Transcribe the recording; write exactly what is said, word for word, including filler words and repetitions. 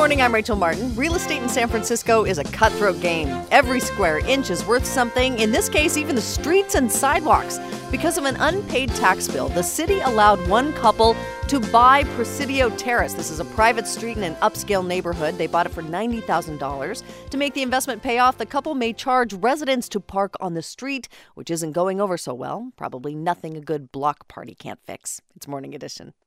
morning, I'm Rachel Martin. Real estate in San Francisco is a cutthroat game. Every square inch is worth something, in this case, even the streets and sidewalks. Because of an unpaid tax bill, the city allowed one couple to buy Presidio Terrace. This is a private street in an upscale neighborhood. They bought it for ninety thousand dollars. To make the investment pay off, the couple may charge residents to park on the street, which isn't going over so well. Probably nothing a good block party can't fix. It's Morning Edition.